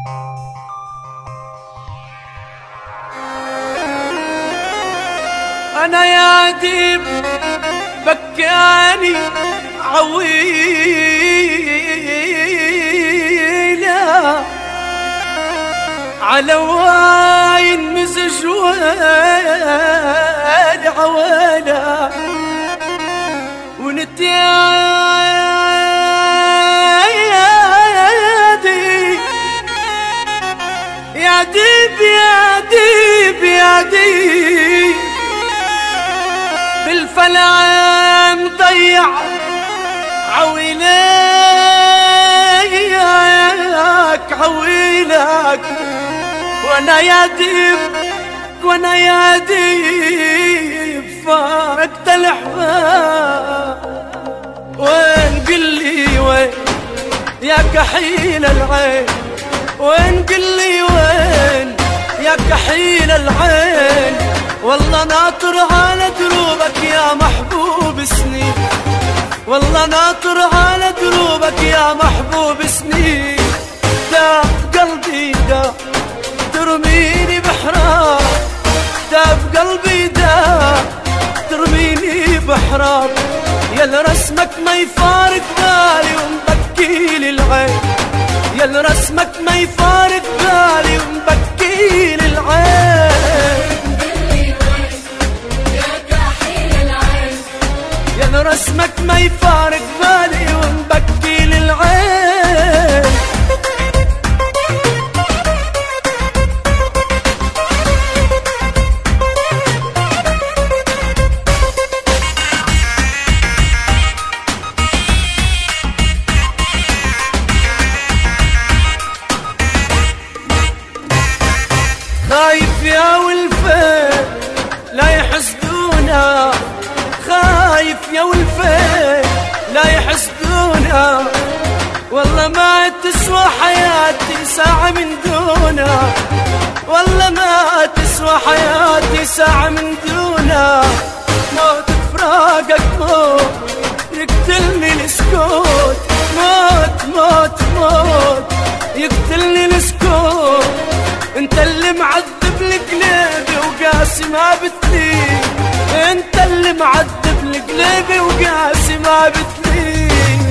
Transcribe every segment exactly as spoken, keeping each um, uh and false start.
أنا يا ديب بكاني عويلة على واين مزج وين عوالة ونتيادي يا ديب يا ديب يا ديب بالفلا مضيع عويلك عويلك وانا يا ديب وانا يا ديب فارقت الاحباب وين قلي وين يا كحيل العين وين قلي وين يا كحيل العين والله ناطر على دروبك يا محبوب سنين والله ناطر على دروبك يا محبوب سنين داب قلبي داب ترميني بحراب داب قلبي داب ترميني بحراب يا رسمك ما يفارق بالي ومبكيلي العين يا رسمك ما يفارق بالي ومبكيلي العين يا رسمك ما يفارق بالي ومبكيلي العين خايف يا ولفين لا يحسدونا خايف يا ولفين لا يحسدونا والله ما تسوى حياتي ساعة من دونا والله ما تسوى حياتي ساعة من دونا موت فراقك موت يقتلني السكوت موت موت موت يقتلني السكوت انت اللي معذب لقلبي وقاسي ما بتلي انت اللي معذب لقلبي وقاسي ما بتلي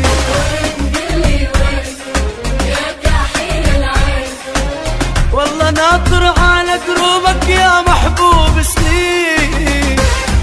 يا كحيل العين والله ناطر على دروبك يا محبوب سنين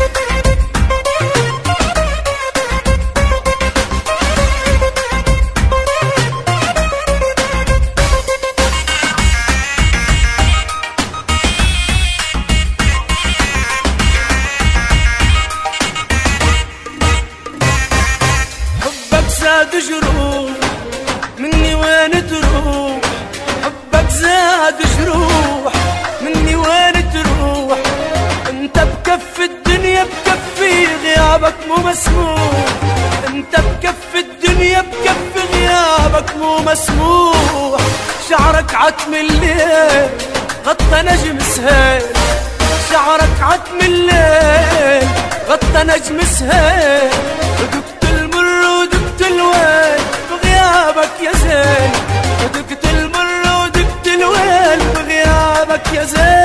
زاد جروح مني وين تروح حبك زاد جروح مني وين تروح انت بكف الدنيا بكفي غيابك مو مسموح انت بكف الدنيا بكفي غيابك مو مسموح شعرك عتم الليل غطى نجم سهيل شعرك عتم الليل غطى نجم سهيل ودقت المر ودقت الويل بغيابك يا زين ودقت المر ودقت الويل بغيابك يا زين